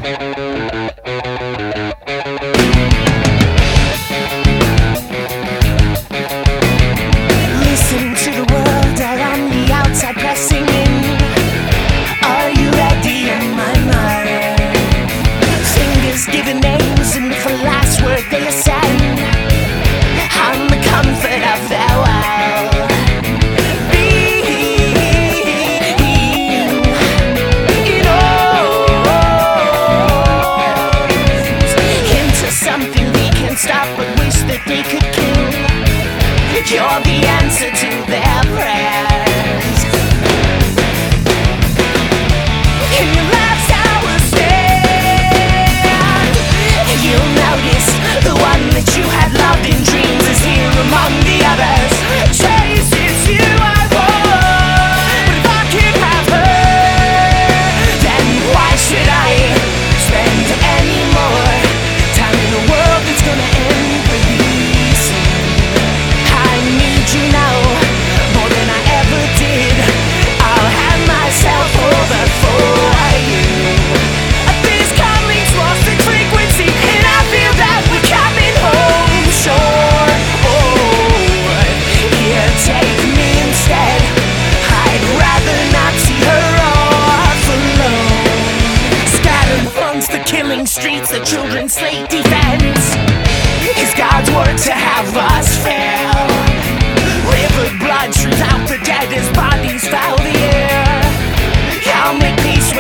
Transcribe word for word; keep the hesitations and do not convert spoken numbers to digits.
Listen to the world around the outside pressing in. Are you ready in my mind? Fingers giving names, and for last word they ascend. I'm the comfort of their world. Being in arms into something we can stop but wish that they could kill. You're the answer to their prayers. In your last hour stand, you'll notice the one that you had loved in dreams is here among the others. Chase, it's you I want, but if I can't have her, then why should I spend any more time in a world that's gonna end pretty soon? I need you now more than I ever did. I'll hand myself over for you. This calling's lost its frequency, and I feel that we're coming home sure. Oh, here, take me instead. I'd rather not see her off alone. Scattered amongst the killing streets, the children's slate defense. Is God's work to have us fail? River blood streams out the dead as bodies foul the air. I'll make peace